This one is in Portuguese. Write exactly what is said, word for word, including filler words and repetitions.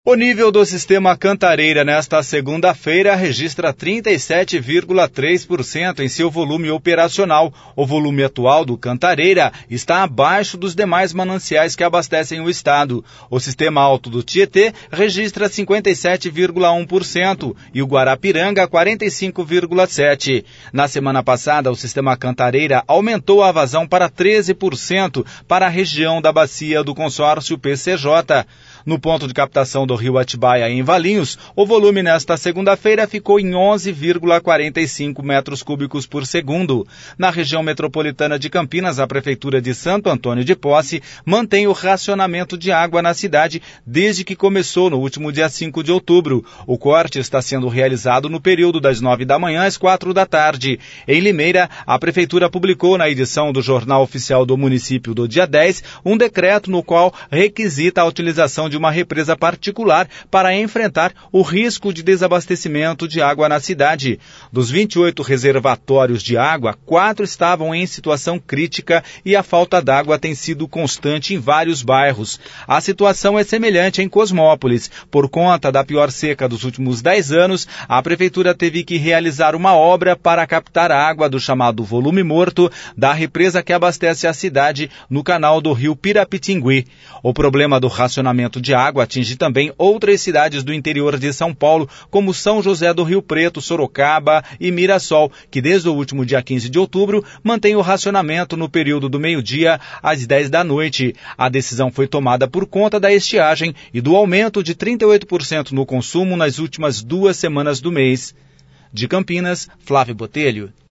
O nível do sistema Cantareira nesta segunda-feira registra trinta e sete vírgula três por cento em seu volume operacional. O volume atual do Cantareira está abaixo dos demais mananciais que abastecem o estado. O sistema alto do Tietê registra cinquenta e sete vírgula um por cento e o Guarapiranga quarenta e cinco vírgula sete por cento. Na semana passada, o sistema Cantareira aumentou a vazão para treze por cento para a região da bacia do consórcio P C J. No ponto de captação do rio Atibaia, em Valinhos, o volume nesta segunda-feira ficou em onze vírgula quarenta e cinco metros cúbicos por segundo. Na região metropolitana de Campinas, a Prefeitura de Santo Antônio de Posse mantém o racionamento de água na cidade desde que começou no último dia cinco de outubro. O corte está sendo realizado no período das nove da manhã às quatro da tarde. Em Limeira, a Prefeitura publicou na edição do Jornal Oficial do Município do dia dez um decreto no qual requisita a utilização de uma represa particular para enfrentar o risco de desabastecimento de água na cidade. Dos vinte e oito reservatórios de água, quatro estavam em situação crítica e a falta d'água tem sido constante em vários bairros. A situação é semelhante em Cosmópolis. Por conta da pior seca dos últimos dez anos, a Prefeitura teve que realizar uma obra para captar a água do chamado volume morto da represa que abastece a cidade no canal do rio Pirapitingui. O problema do racionamento de água atinge também outras cidades do interior de São Paulo, como São José do Rio Preto, Sorocaba e Mirassol, que desde o último dia quinze de outubro mantém o racionamento no período do meio-dia às dez da noite. A decisão foi tomada por conta da estiagem e do aumento de trinta e oito por cento no consumo nas últimas duas semanas do mês. De Campinas, Flávio Botelho.